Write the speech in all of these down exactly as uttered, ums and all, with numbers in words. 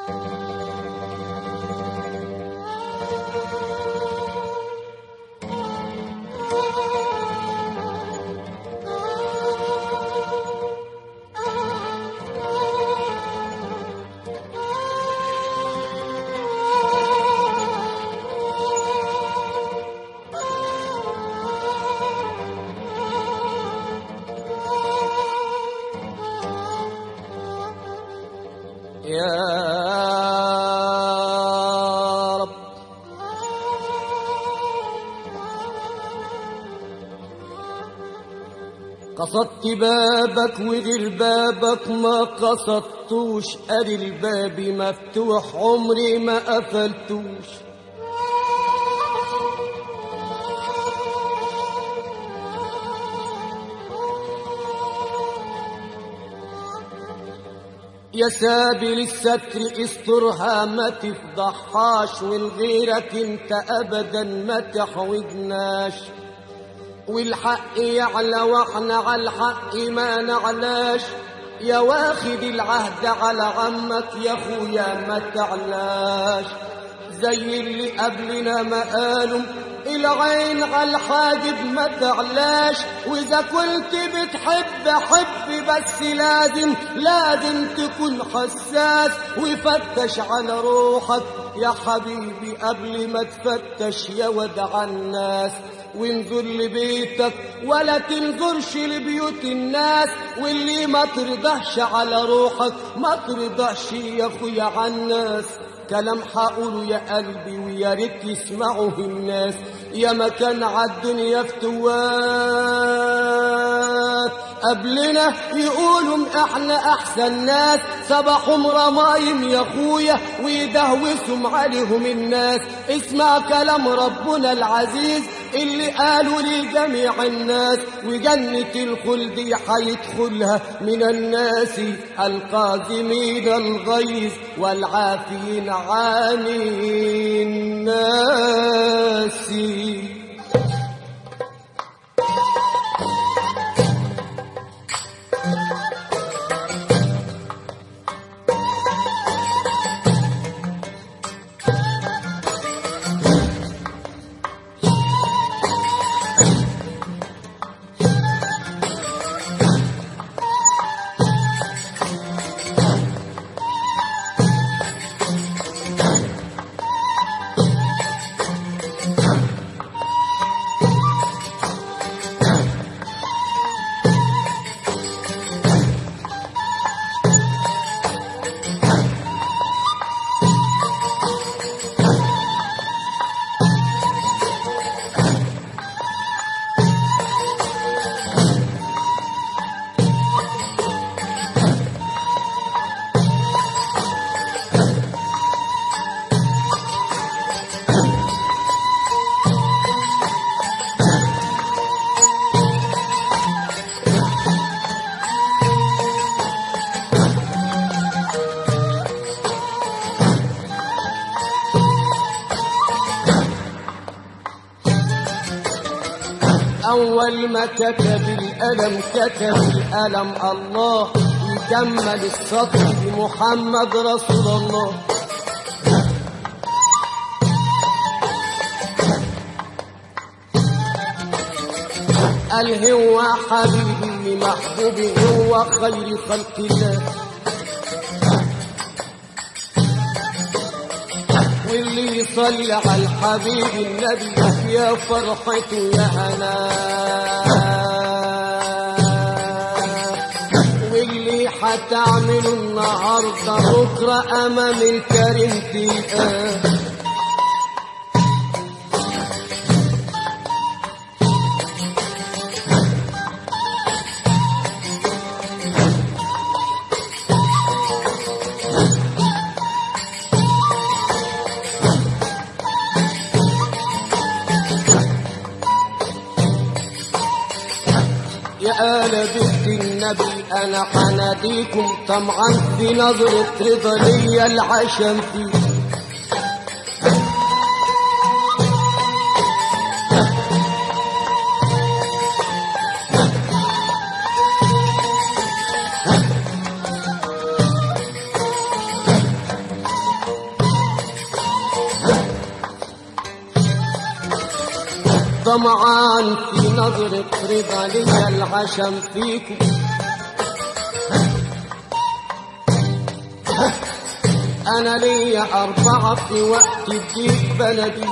يا رب قصدت بابك وغير بابك ما قصدتوش، ادي الباب مفتوح عمري ما قفلتوش. يا سابل الستر استرها ما تفضحهاش، والغيرك انت ابدا ما تحوجناش. والحق يعلى واحنا على الحق ما نعلاش، يا واخد العهد على عمك يا اخويا ما تعلاش. زي اللي قبلنا ما قالوا العين على الحاجب ما تعلاش. واذا كنت بتحب حب بس لازم لازم تكون حساس وفتش على روحك يا حبيبي قبل ما تفتش يا ودع الناس. وانظر لبيتك ولا تنظرش لبيوت الناس، واللي ما ترضاش على روحك ما ترضاش يا اخويا على الناس. كلام حقوله يا قلبي ويا ريت يسمعه الناس. يا مكان عالدنيا فتوات قبلنا يقولوا احنا احسن ناس، صباحهم رمايم يا اخويا ويدهوسهم عليهم الناس. اسمع كلام ربنا العزيز اللي قالوا لجميع الناس، وجنة الخلد حيدخلها من الناس القادمين الغيظ والعافين عن الناس. أول ما كتب الألم كتب الألم الله، يكمل السطر بمحمد رسول الله. قال هو حبيبي محبوبي هو خير خلق الله، واللي يصلي على الحبيب النبي يا فرحته يا هنا، واللي حتعمله النهارده بكره امام الكريم تلقاه. يا آل بيت النبي أنا حناديكم طمعا بنظرة رضا ليا العشم فيه. طمعان في نظرة رضا ليا العشم فيكم. أنا ليا أربعة في وقت الضيق بلدي،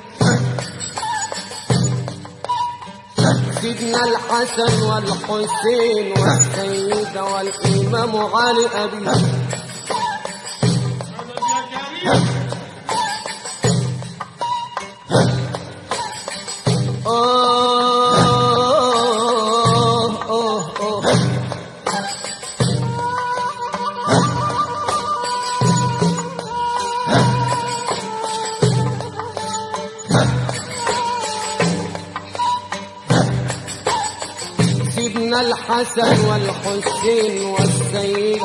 سيدنا الحسن والحسين والسيدة والإمام علي أبي. سيدنا الحسن والحسين والسيدة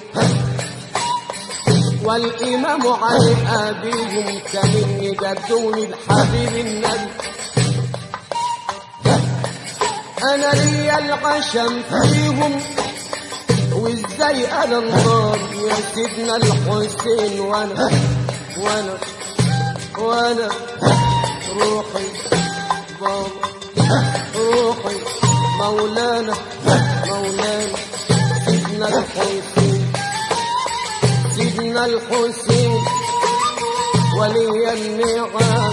والإمام علي أبيهم كمن جدون الحبيب النبي. أنا لي العشم فيهم وإزاي أنا النار يا سيدنا الحسين. وأنا وأنا وأنا روحي بابا روحي مولانا مولانا سيدنا الحسين سيدنا الحسين ولي النعم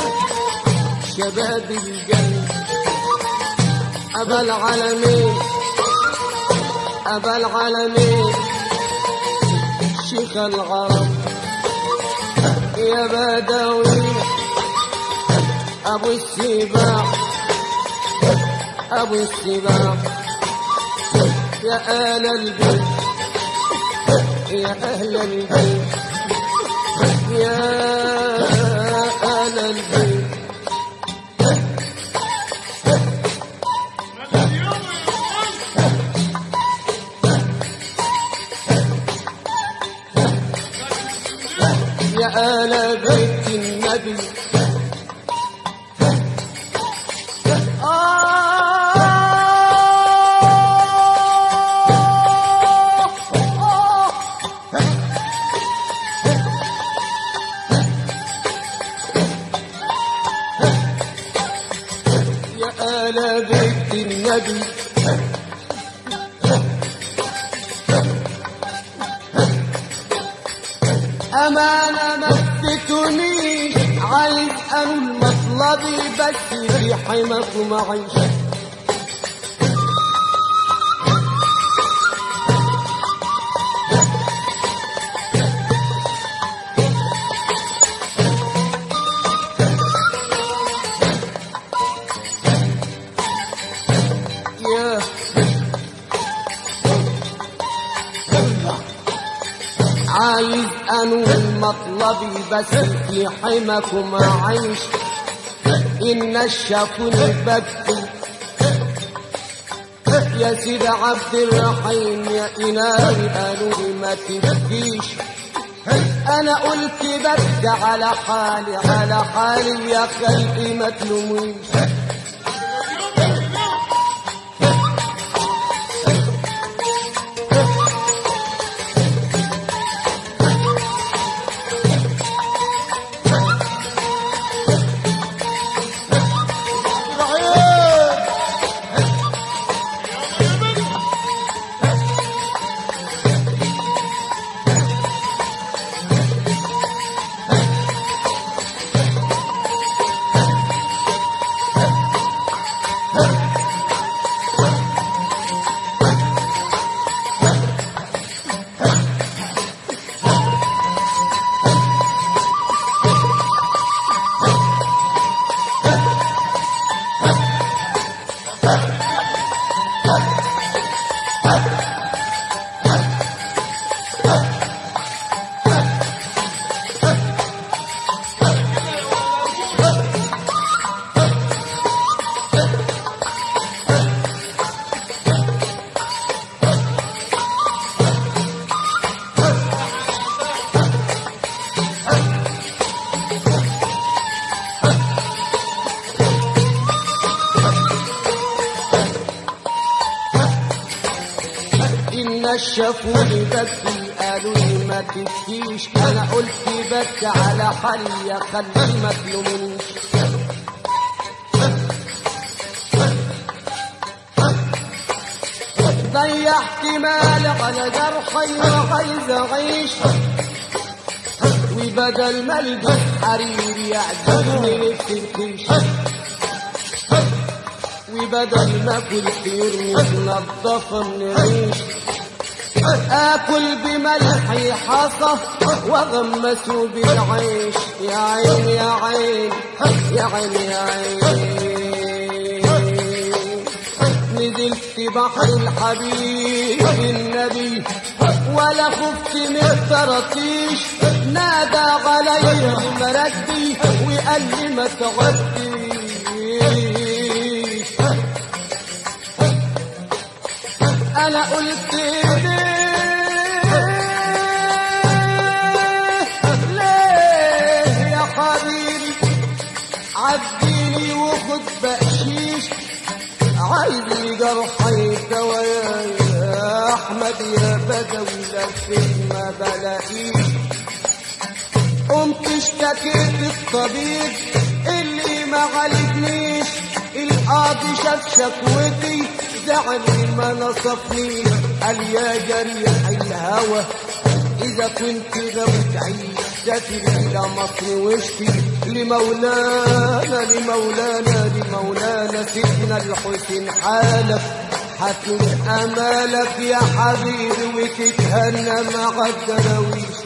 شباب الجنة أبا العالمين أبا العالمين شيخ العرب يا بدوي أبو السباع أبو السباع يا أهل البيت يا أهل البيت يا أهل البيت. يا أهل بيت النبي آل بيت النبي أمانة مثتني عايز أنول مطلبي بس في حماكم عيش. عايز أنول مطلبي بس في حماكم عيش. إن الشافوني بكي يا سيد عبد الرحيم يا إلهي قالوا ما تبكيش. أنا قلت بكي على حالي على حالي يا خلقي ما تلوميش. شافوني بكي قالوا لي ما تبكيش. انا قلت بكي على حالي يا خلي ما تلومنيش. ضيعت مالي على جرحي وعايز اعيش، وبدل ما البس حرير يعجبني التركيش، وبدل ما اكل خير متنضفه من ريش، اكل بملحي حصى واغمسه بالعيش. يا عين يا عين يا عين يا عين، نزلت بحر الحبيب النبي ولا خفت من الطراطيش، نادى علي مردي وقال لي ما تغديش. انا قلت ليه ليه يا حبيبي عديني وخد بقشيش، عايز لي جرحي دوايا يا احمد يا بدوي لفيت ما بلاقيش. قمت اشتكيت الطبيب اللي ما عالجنيش، القاضي شاف شكوتي زعل ما نصفني، قال يا جريح الهوى اذا كنت غاوي تعيش سافر الى مصر واشكي لمولانا لمولانا لمولانا سيدنا الحسين حالك، هتكون امالك يا حبيبي وتتهنى مع الدراويش.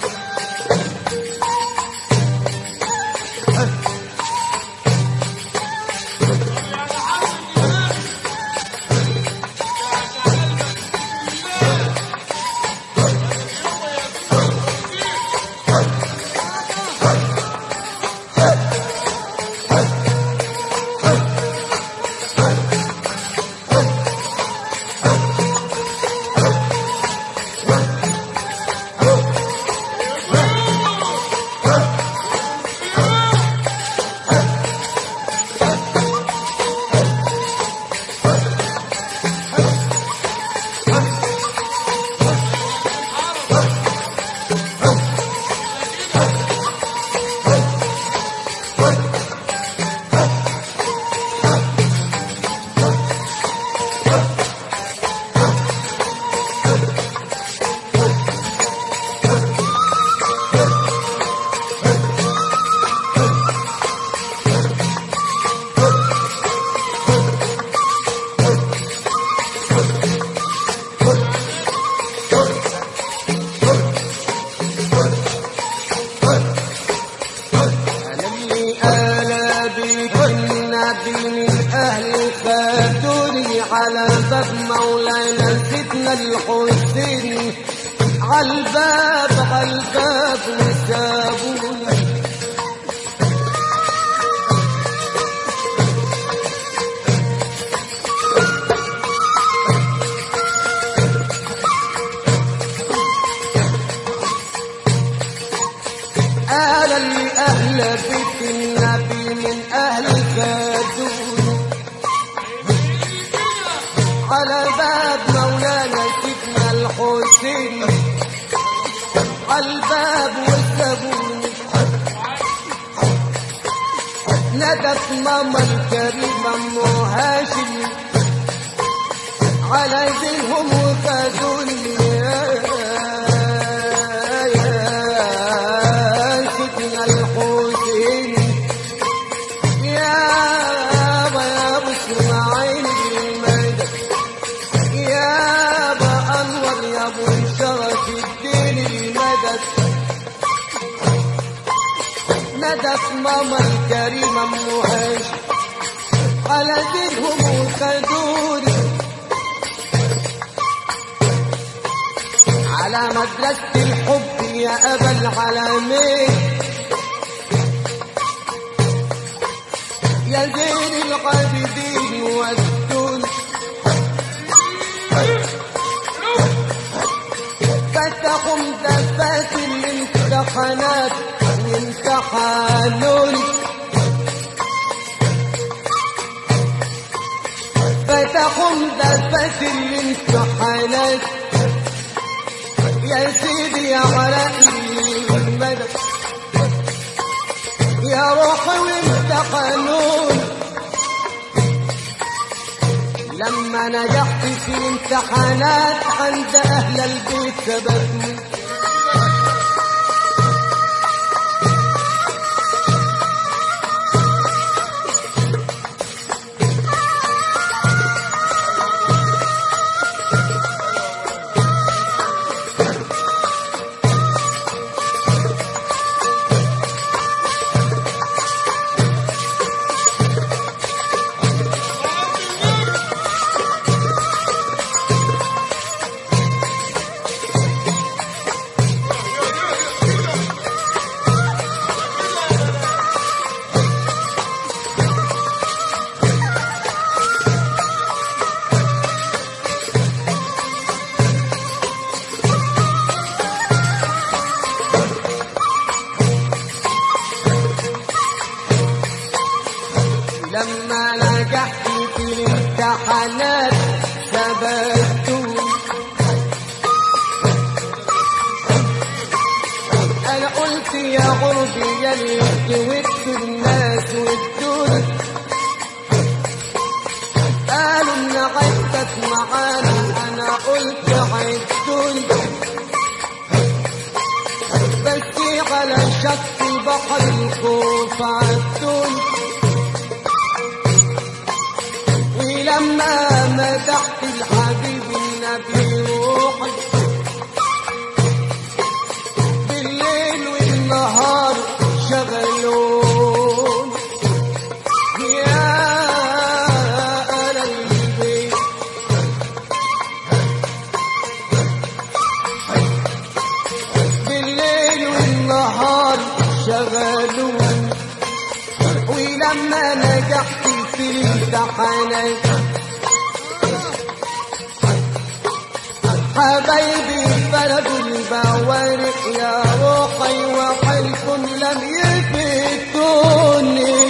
على باب مولانا سيدنا الحسين، عالباب عالباب وسابوني. قال لي أهل بيت النبي من أهل خادوني، على باب مولانا سيدنا الحسين عالباب وسابوني. ندت ماما الكريمة أم هاشم على زينهم وخدوني، ندت ماما الكريمة أم هاشم على دينهم وخدوني، على مدرسة الحب يا أبا العالمين، يا زين العابدين ودوني. فتحوا دفاتر الامتحانات وامتحانوني، فتحوا دفاتر الامتحانات يا سيدي يا علاء المدد يا روحي وامتحنوني. لما لما نجحت في الامتحانات عند أهل البيت ثبتني. لما نجحت في الامتحانات ثبتوني. انا قلت يا غربي يا ليت ودوا الناس ودوني، قالوا ان عدتك معانا، انا قلت عدوني بس على شط بحر الخوف عدوني. لما مدحت الحبيب النبي روحي بالليل والنهار شغلون يا أهل البيت. بالليل والنهار شغلون. ولما نجحت في الامتحانات حبايبي بلدوا البوارق يا روحي وحلف لم يفتوني.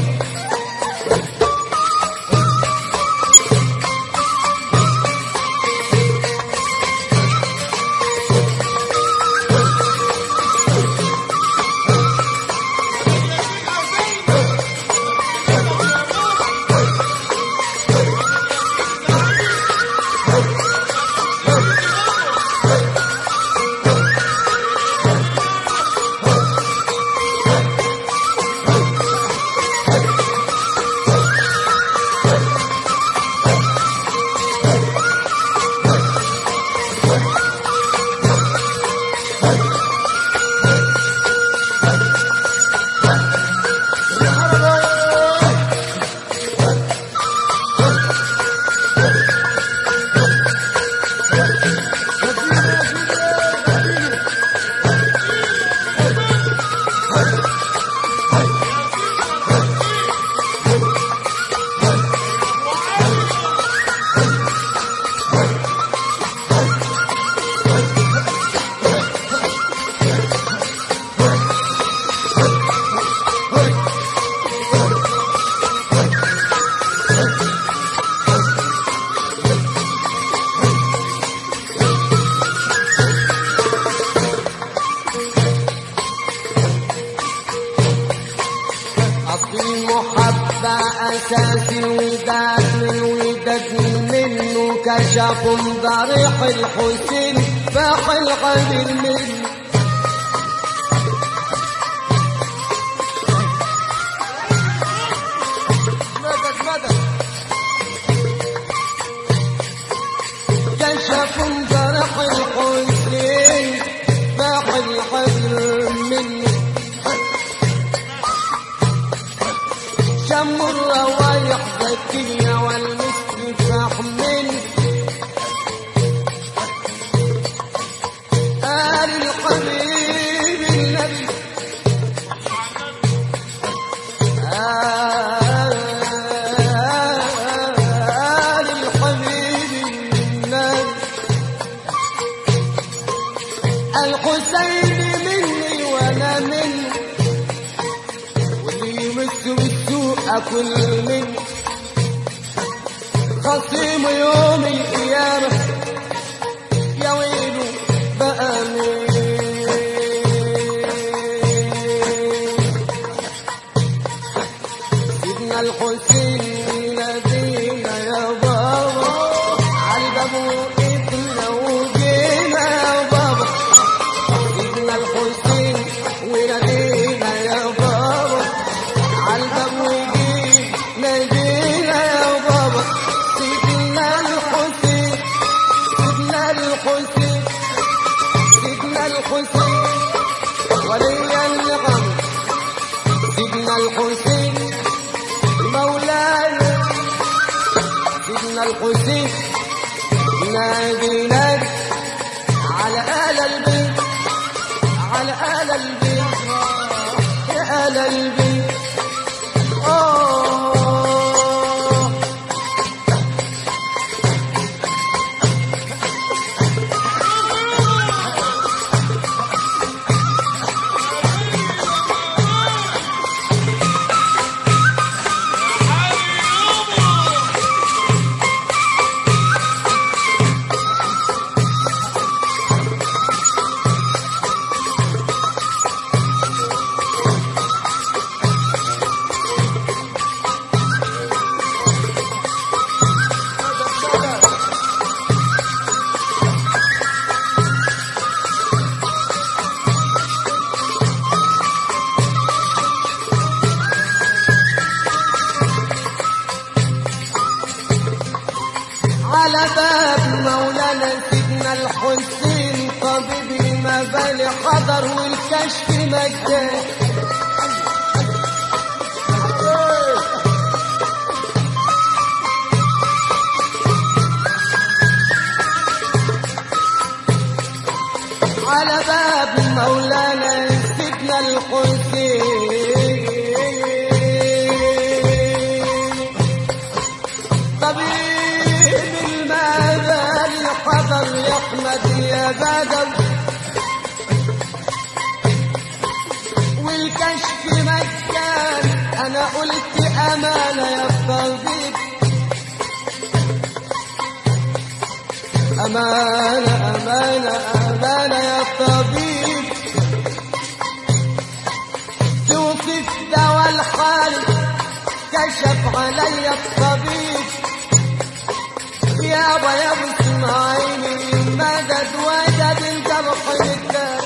المحبة أساس الوداد، والوداد منه كشف ضريح الحسين فاح القلب منه. مدد مدد كشف ضريح الحسين فاح القلب منه. شم الروايح ذكية والمسك فاحمل آل الحبيب النبي آل الحبيب النبي. الحسين مني وانا منه، واللي يمس بالسوء أكل منه. خصيم يوم القيامة يا ويله بقى مين. سيدنا الحسين نبينا يا بابا الحسين نادي نادي على آل البيت على آل البيت يا آل البيت آه على باب مولانا سيدنا الحسين طبيب المبالي حضر والكشف مجاني على باب مولانا سيدنا الحسين طبيب المبالي حضر يحمد يا بدر والكشف مجان انا قلت امانه يا طبيب امانه امانه امانه يا طبيب توصف دواء الحال كشف علي الطبيب يابا يا ابو اسماعيل مدد وجد الجرح للدار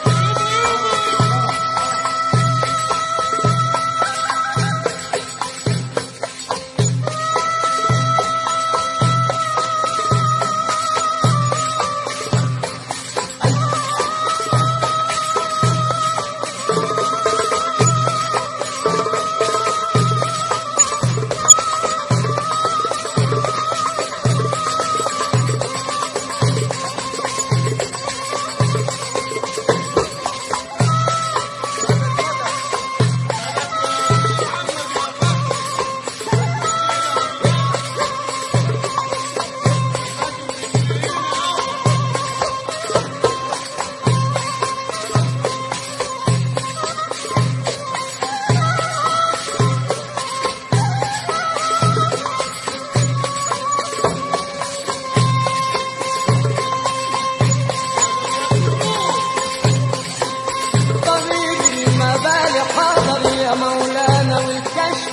حاضر يا مولانا والكشف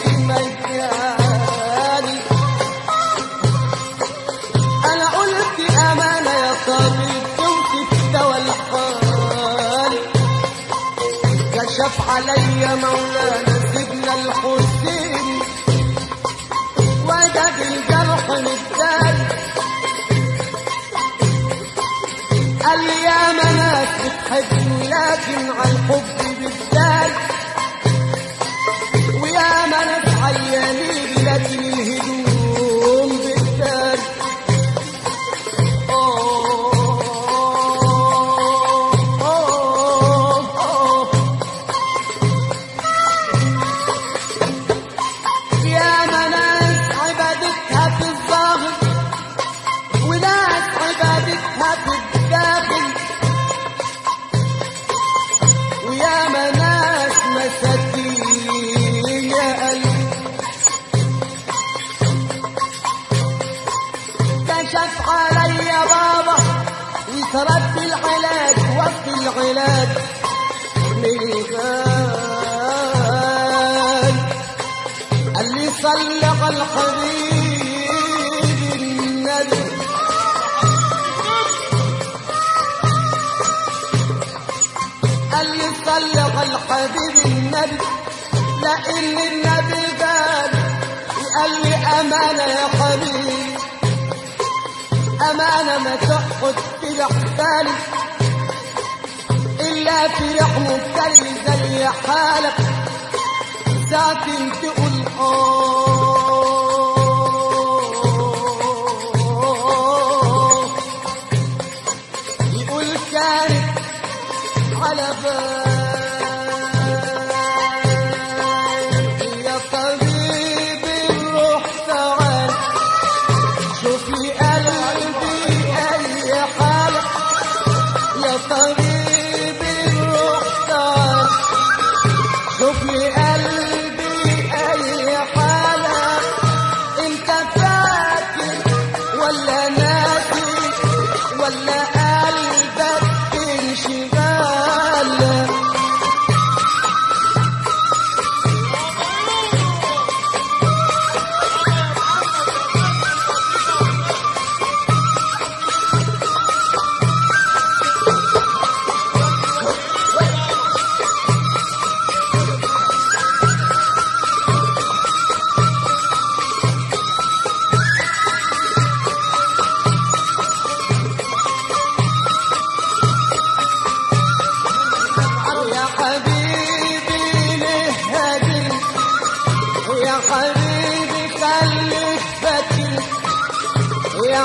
مجاني انا قلت امانه يا طبيب توصف دواء الحال كشف علي مولانا سيدنا الحسين وجد الجرح مزداد قال لي يا مناس بتحبني لكن على الحب بالذات ويا مناس عيانين لكن الهدوم بالذات يا مناس عبادتها في الظاهر وناس عبادتها في الداخل ويا مناس مساكين يا قلبي كشف علي يا بابا وسرد العلاج وقت العلاج من الغال قال لي صل على الحبيب النبي قال لي صل على الحبيب النبي لان النبي قال قال لي امانه يا حبيبي امانه ما تقعد في الاحتال الا في رحم مبتلي زي حالك ساعة تقول اه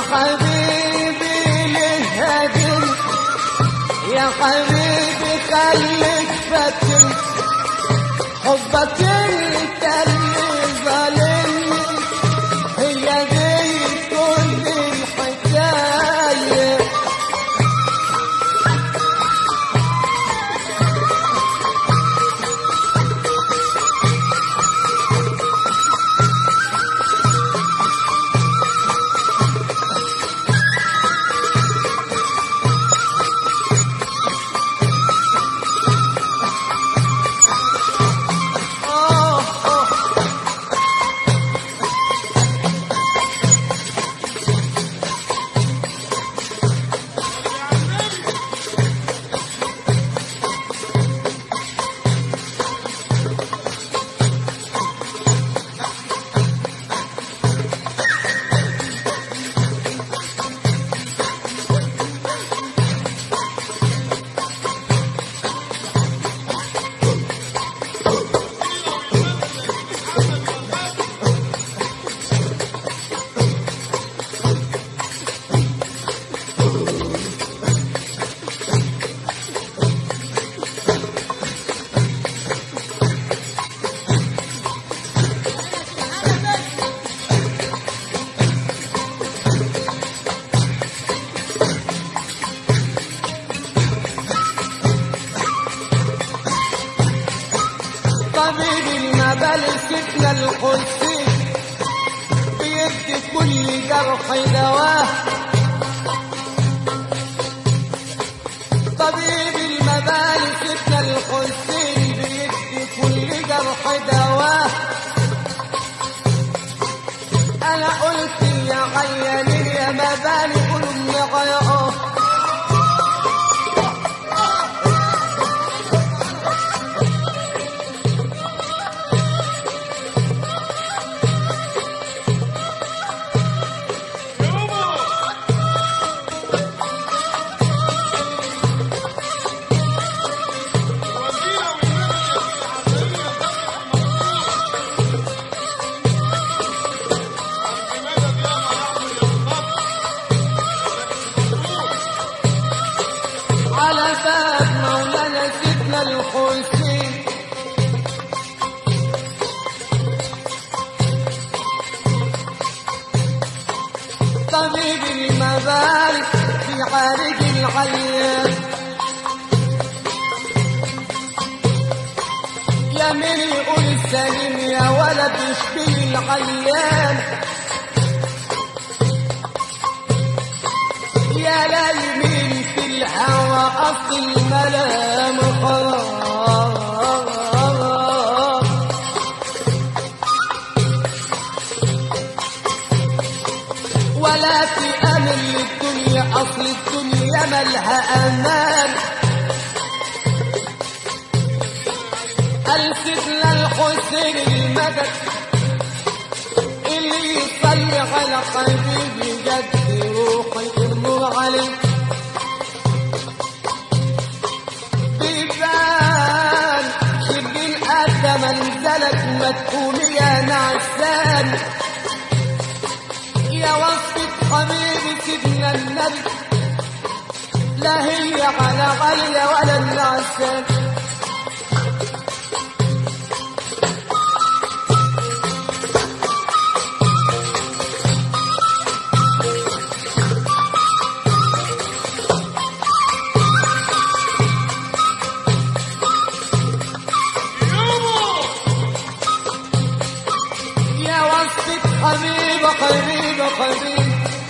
حبيبي ليه هاجر يا حبيبي خليك فاكر حبك انت اللي ظالمني هي دي كل الحكايه طبيب المبال سيدنا الحسين بيدي كل جرح دواه طبيب المبال سيدنا الحسين بيدي كل جرح دواه انا قلت يا عيانين يا مبالي قولوا من غيره على باب مولانا سيدنا الحسين طبيب المبارك في عارج العيان يا من يقول سليم يا ولد يشبه العيان يا للمين في الهوى أصل الملام خلاص ولا في أمل للدنيا أصل الدنيا ملها أمان قال سيدنا الحسين المدد اللي يصلي على حبيبي جد روحي النور عليه بيبان شبين قد منزلك ما تقوم يا نعسان يا وصفة حبيبي سيدنا النبي لا هي على غالية ولا النعسان حبيبة حبيبة حبيبة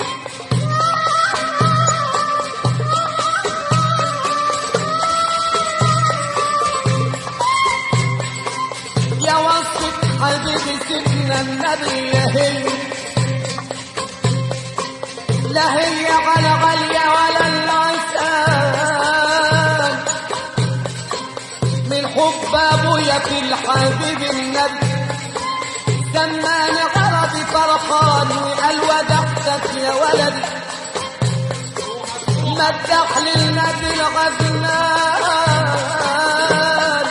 يا وصفة حبيبي سيدنا النبي يا هي لا هي على غالية ولا العسان من حب ابويا في الحبيب النبي سماني غرضي فرحان وقال ودحتك يا ولدي مدح للنبي الغزلان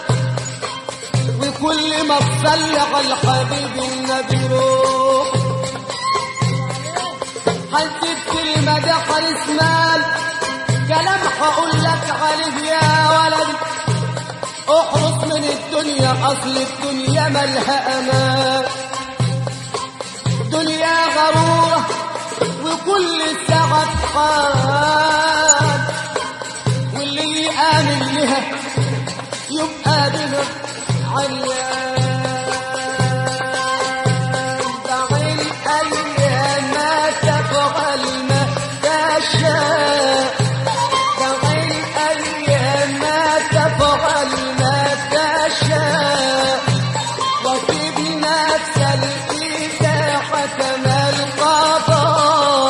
وكل ما تصلي على الحبيب النبي روح حسيت كلمة ده حارس مال كلام هقول لك عليه يا ولدي احرص من الدنيا اصل الدنيا مالها امان دنيا غرورة وكل ساعة حال واللي يآمن لها يبقى بها عيان دع الأيام ما تفعل ما تشاء دع الأيام ما تفعل ما تشاء وسيب نفسك إذا حكم القضاء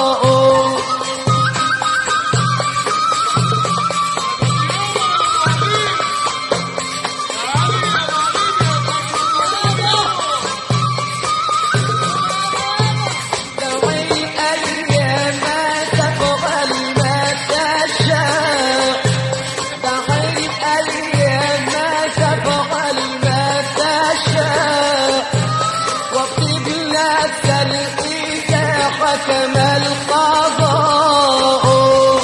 حكم القضاء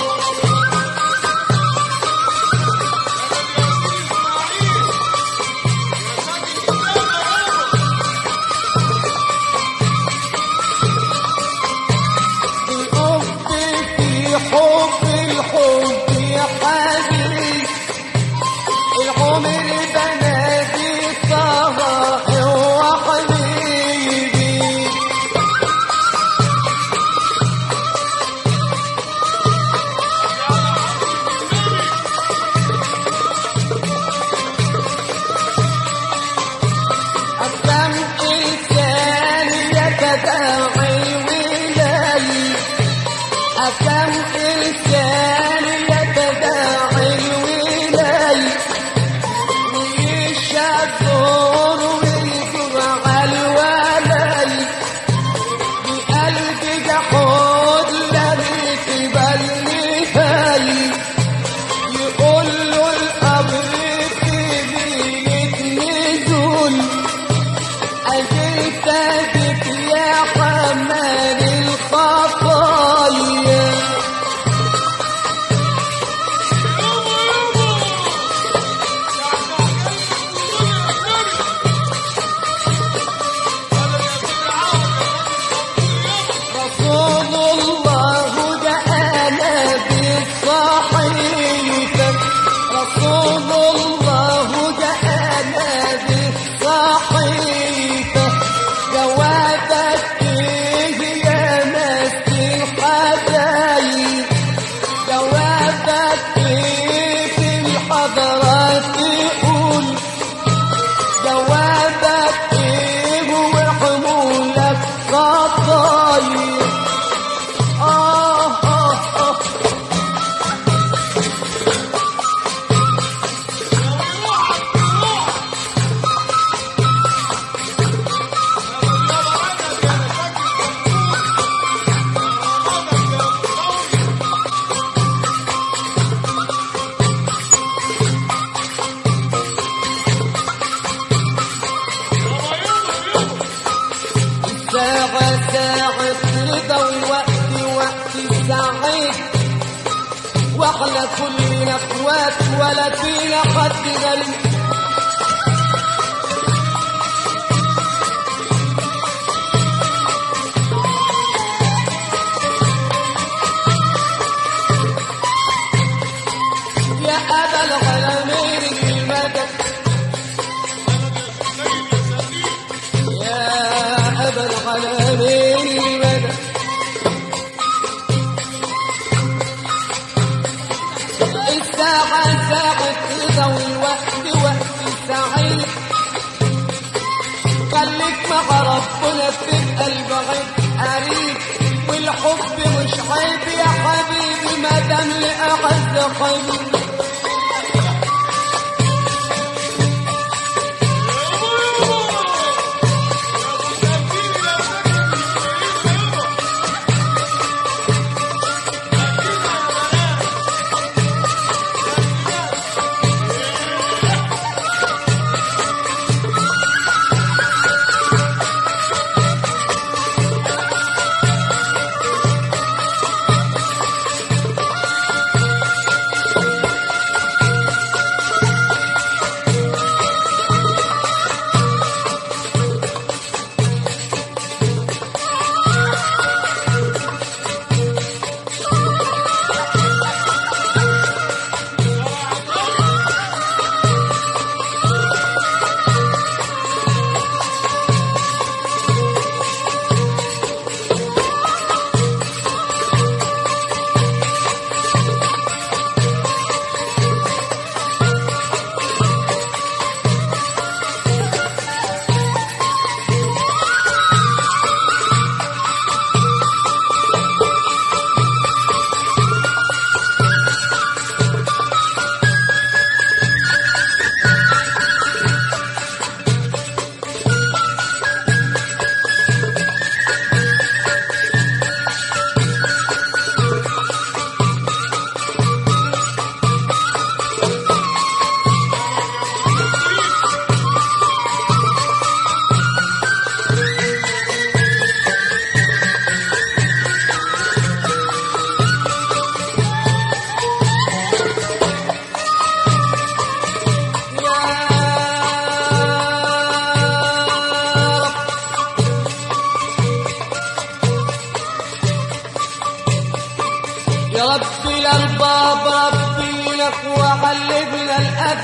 الحب في حب الحب يا حبيبي العمر بنادي طه وحبيبي كم إنسان يتداعي الولاي ويشدور ويجمع الولاي بقلب جحود لم تبلي هاي يقول له القبر في ليلة نزول أجلت بك يا حمال الخطايا ساعة ساعة رضا ووقت وقت سعيد واحنا كلنا اخوات ولا فينا حد غريب يا أبا العالمين المدد يا أبا العالمين المدد الساعة ساعة رضا والوقت وقت سعيد خليك مع ربنا بتبقى البعيد قريب والحب مش عيب يا حبيبي ما دام لأعز حبيبي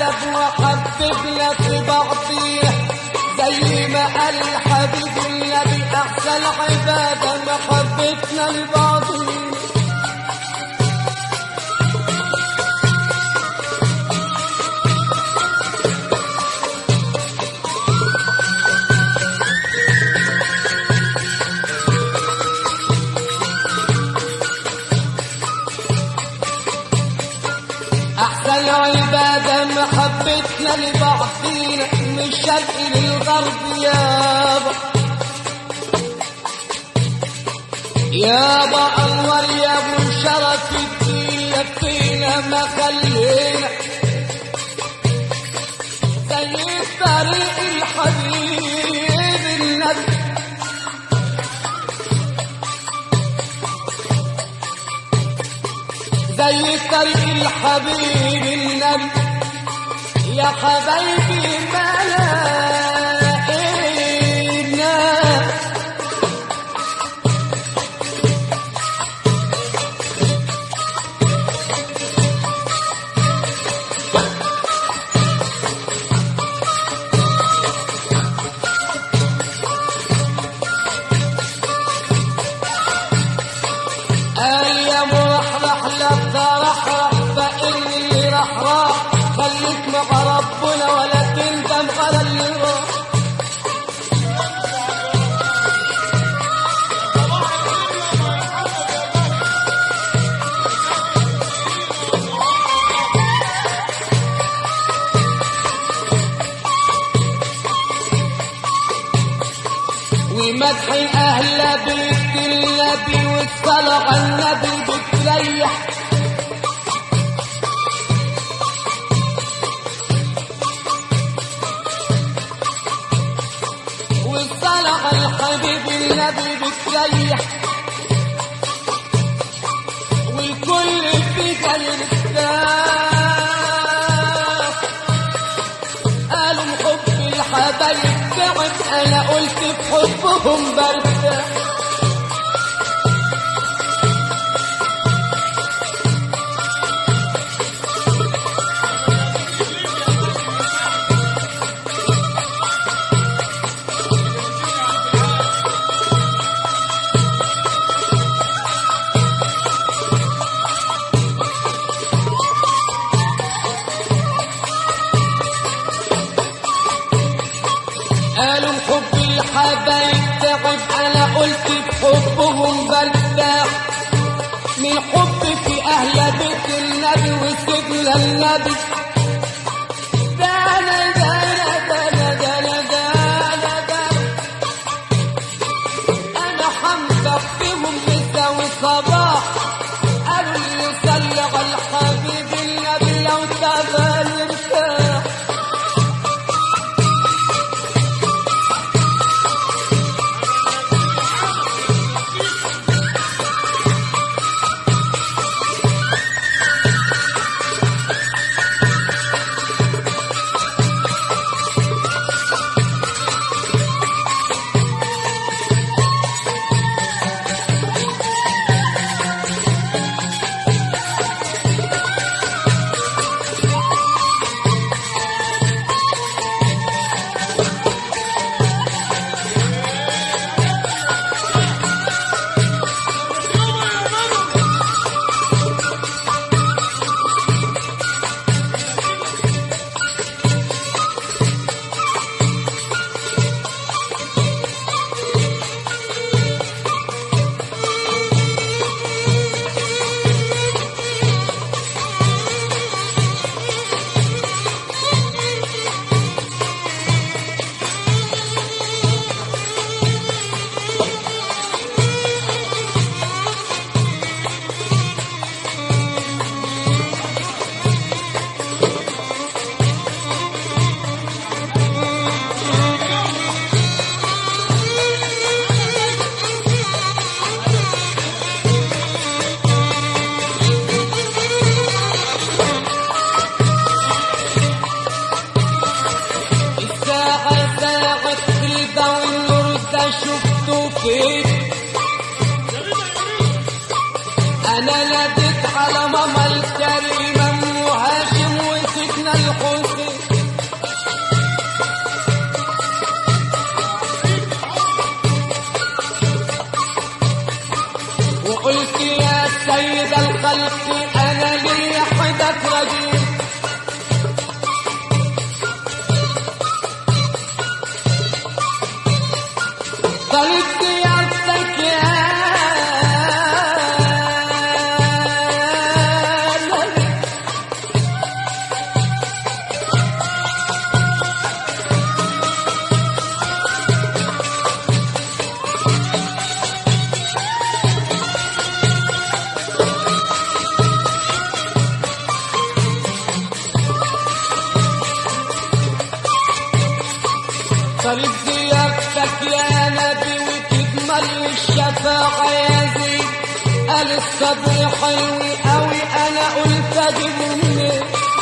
الأدب وحببنا في بعضينا زي ما قال الحبيب النبي أحسن عبادة محبتنا لبعضينا. أحسن عبادة محبتنا لبعضينا من الشرق للغرب يابا يابا أنور يا ابو شرف الدين لفينا ما خلينا زي طريق الحبيب النبي زي طريق الحبيب النبي يا حبايبي ما لقينا. أيام رحرح لك رحرح فإن اللي رحرح خليك مع ربنا ولا تندم على اللي راح. ومدح أهل بيت النبي والصلاة على النبي بتريح والصلاة على الحبيب النبي بتريح والكل فيك يرتاح. قالوا حب الحبايب تعب أنا قلت بحبهم برتاح. قالوا حب الحبايب تعب أنا قلت بحبهم برتاح. من حب في أهل بيت النبي وسيدنا النبي دانا دانا دانا دانا دانا دانا أنا حمدك فيهم مسا وصباح. قالوا اللي يصلي على الحبيب النبي لو تبان يرتاح. فيك انا ناديت على ماما الكريمه ام هاشم وسيدنا الحسين قلت انا ليه حدك رجيم قلت يدك يا نبي قلت زيارتك يا نبي وتجمل الشفاعة يا زيد قال الصبر حلو قوي انا قلت اجيبه منين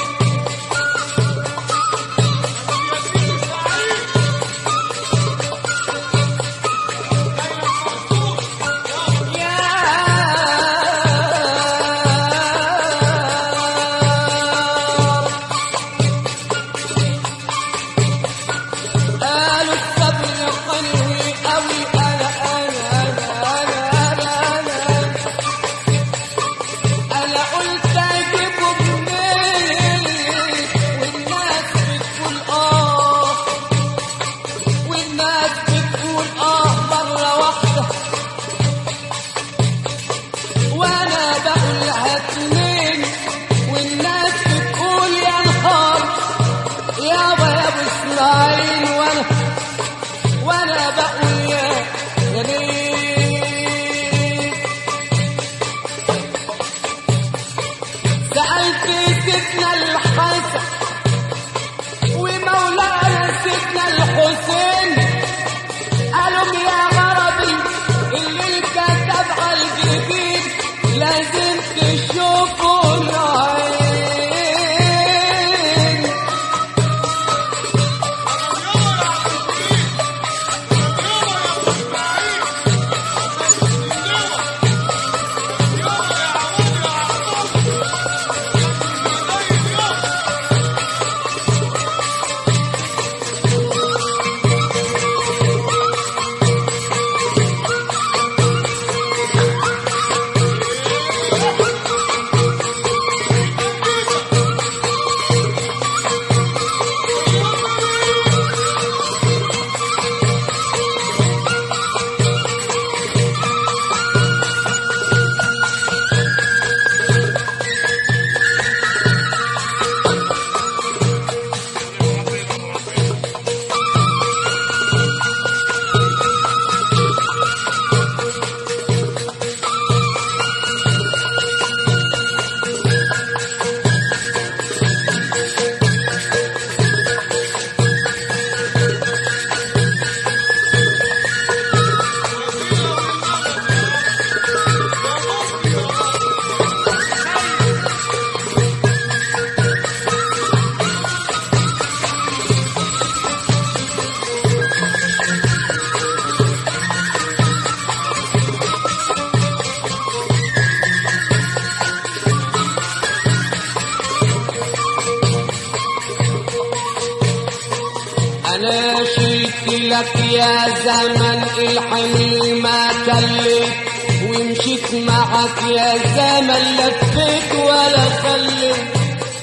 أنا شلت لك يا زمن الحمل ما كلت ومشيت معك يا زمن لفيت ولا خليت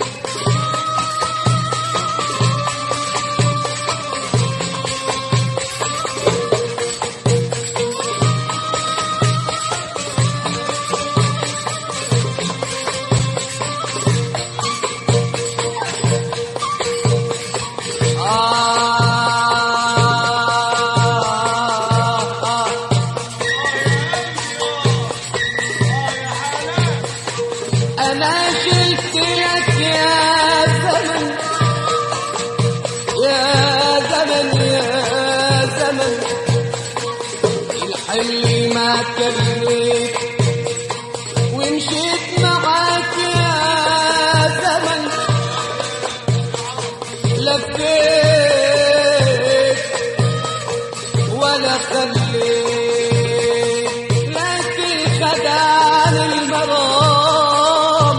كليت ومشيت معاك يا زمن لفيت ولا خليت لكن خدعني المرام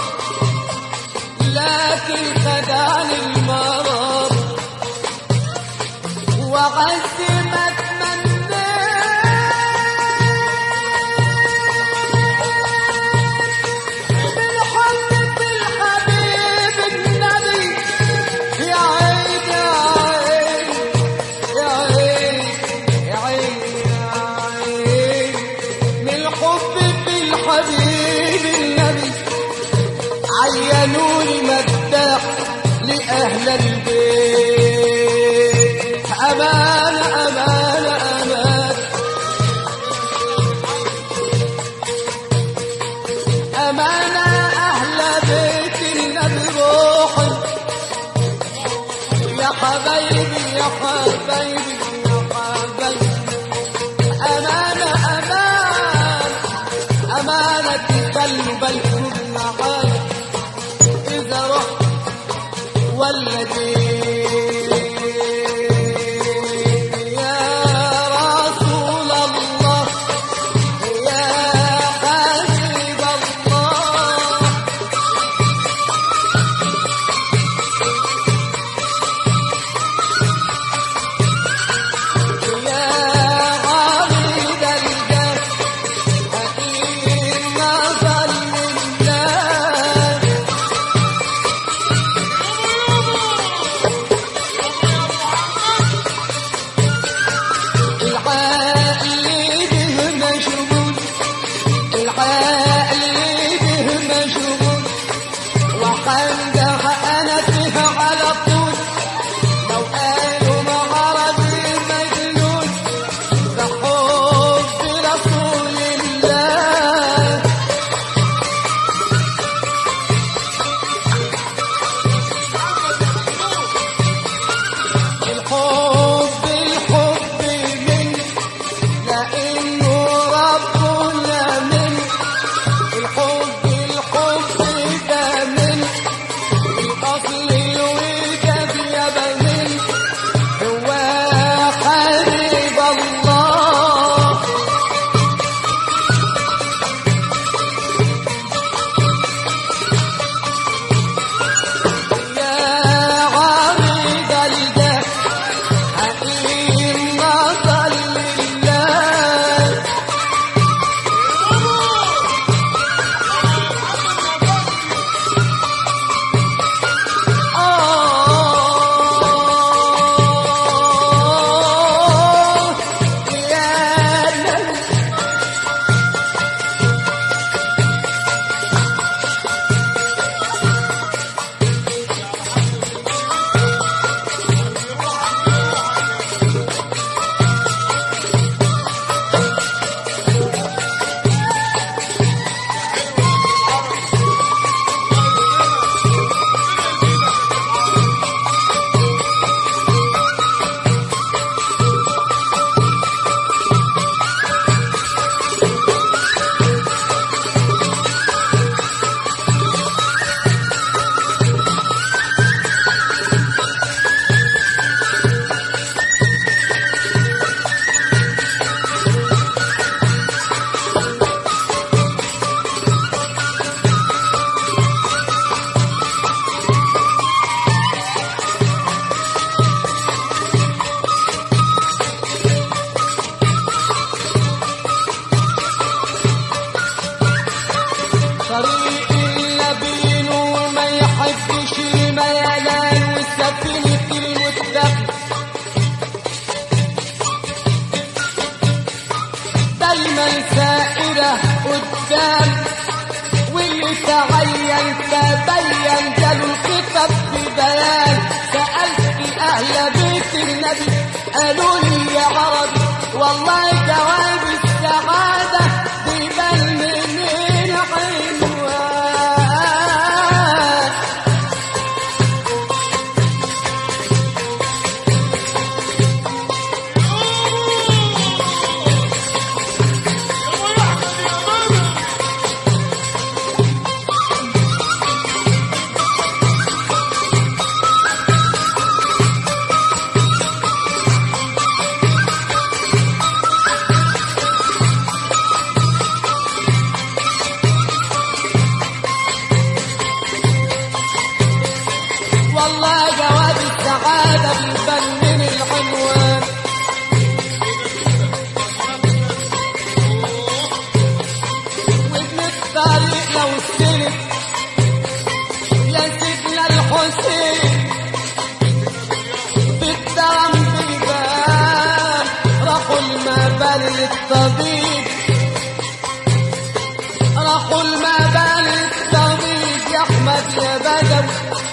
لكن خدعني المرام وعزمت يا حبايبي يا حبايبي يا حبايبي أمانة أمانة أمانة تخلوا بالكم معايا إذا رحت ولا جيت يا رسول الله يا حبيب الله يا عبيد الجاه حكيم نظر لله العقل به مشغول العقل به مشغول وحنجح انا فيها على طول لو قالوا معرضي مجنون بحب رسول الله الحب الحب من لانه ربنا من الحب الحب ده من الاصل الوجب يا بنين هو حبيب الله يا عبيد الجاه حكيم نظر لله آه يا نبي طريق اللبين وما يحبش الميلان والسفينة المتقي دايما سائرة قدام واللي تعين تبين جاله الخطب ببيان سألت أهل بيت النبي قالوا لي يا عربي والله جواب السعادة بيبان من العنوان والله جواب السعادة بيبان من العنوان وابن الطريق لو سلك يا سيدنا الحسين بالدم بيبان راحوا المبان للطبيب راحوا المبان للطبيب يا احمد يا بدوي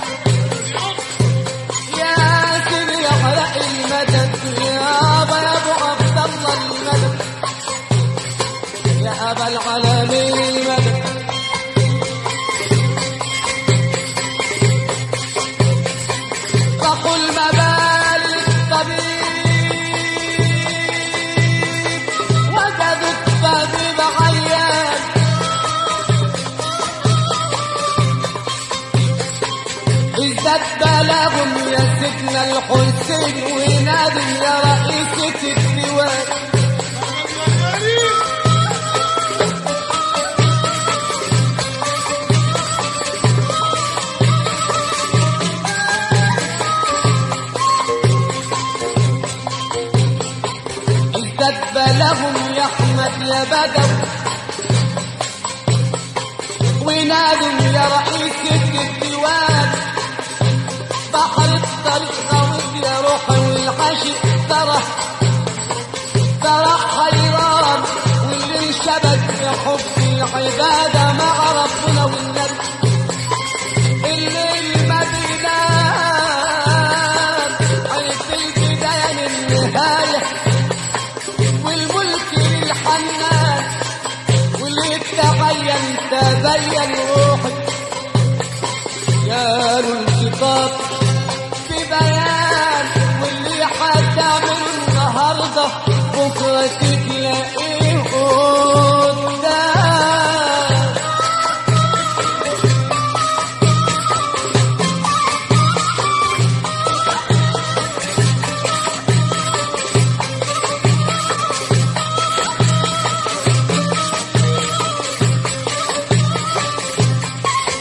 يا سيدي يحرق المدد يا ابا يا ابو عبد الله المدد يا ابا العالمين المدد راحوا المبال الطبيب وجدوا الطبيب عيان ازداد بلاغهم يا سيدنا الحسين ونادوا يا رئيسة الديوان ازداد بلاغهم يا احمد يا بدر ونادوا يا رئيسة الديوان بحر الطريق غويط يا روحي والعاشق ترى ترى حيران واللي انشبك في حب العبادة مع ربنا والنبي الليل ما بينام عيد البداية للنهاية والملك للحنان واللي تعين تبين روحي يا الانشطاط بيان واللي حتعمل النهارده بكره تلاقيه قدام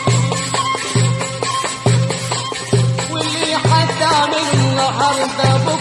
واللي حتعمل النهارده